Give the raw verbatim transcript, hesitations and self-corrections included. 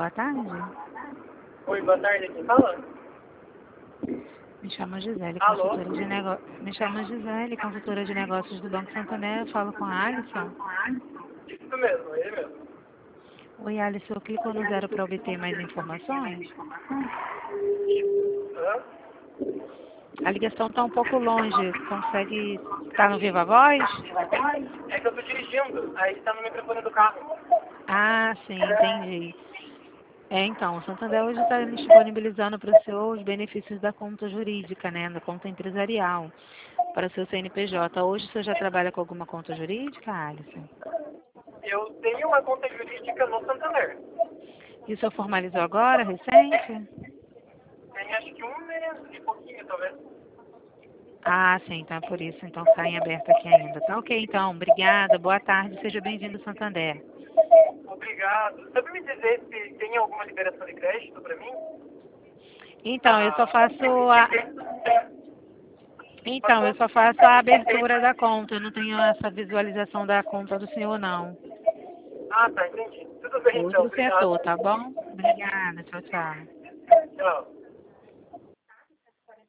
boa tarde. Oi, boa tarde, quem fala? Me chamo Gisele, Alô? consultora de nego... Me chamo Gisele, consultora de negócios do Banco Santander. Eu falo com a Alisson. Isso mesmo, ele mesmo. Oi, Alisson, eu clico no zero para obter mais informações. Hã? A ligação está um pouco longe. Consegue estar no Viva Voz? É que eu tô dirigindo, aí tá no microfone do carro. Ah, sim, entendi. É, então, o Santander hoje está disponibilizando para o senhor os benefícios da conta jurídica, né, da conta empresarial, para o seu C N P J. Hoje o senhor já trabalha com alguma conta jurídica, Alisson? Eu tenho uma conta jurídica no Santander. E o senhor formalizou agora, recente? Tem acho que um mês e pouquinho, talvez. Ah, sim, então é por isso. Então está em aberto aqui ainda. Tá ok, então. Obrigada. Boa tarde. Seja bem-vindo, Santander. Obrigado. Sabe me dizer se tem alguma liberação de crédito pra mim? Então, eu só Ah, faço a... Então, eu só faço a abertura da conta. Eu não tenho essa visualização da conta do senhor, não. ah, tá, entendi. Tudo bem então, Outro obrigado. setor, tá bom? Obrigada. Tchau, tchau. Tchau.